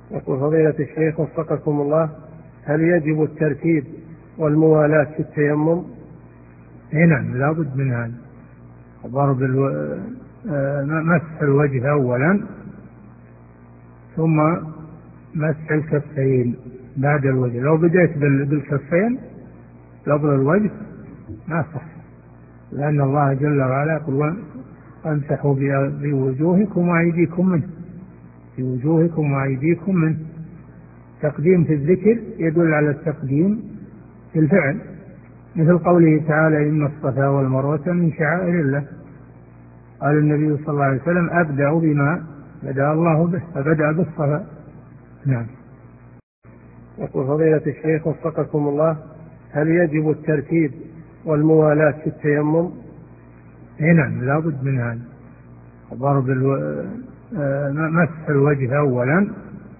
يقول فضيلة الشيخ وفقكم الله، هل يجب الترتيب والموالاة في التيمم؟ نعم، لا بد من هذا. ضرب مسح الوجه أولا، ثم مسح الكفين بعد الوجه. لو بديت بالكفين قبل الوجه ما صح، لأن الله جل وعلا يقول امسحوا بوجوهكم وأيديكم منه، بوجوهكم وأيديكم منه. تقديم في الذكر يدل على التقديم في الفعل، مثل قوله تعالى إن الصفا والمروة من شعائر الله. قال النبي صلى الله عليه وسلم أبدأ بما بدأ الله به، فبدأ بالصفا. نعم. يقول فضيلة الشيخ وفقكم الله، هل يجب الترتيب والموالاة في التيمم؟ نعم، لا بد من هذا. ضرب مسح الوجه أولا،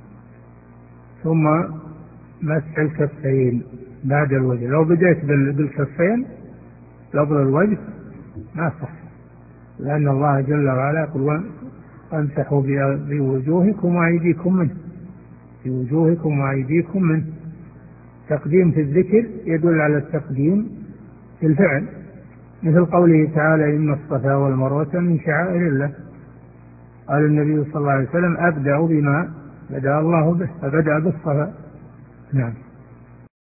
ثم مسح الكفين بعد الوجه. لو بديت بالكفين قبل الوجه ما صح، لأن الله جل وعلا يقول امسحوا بوجوهكم وأيديكم منه، بوجوهكم وأيديكم منه. تقديم في الذكر يدل على التقديم في الفعل، مثل قوله تعالى إن الصفا والمروة من شعائر الله. قال النبي صلى الله عليه وسلم أبدأ بما بدأ الله به، فبدأ بالصفا. نعم.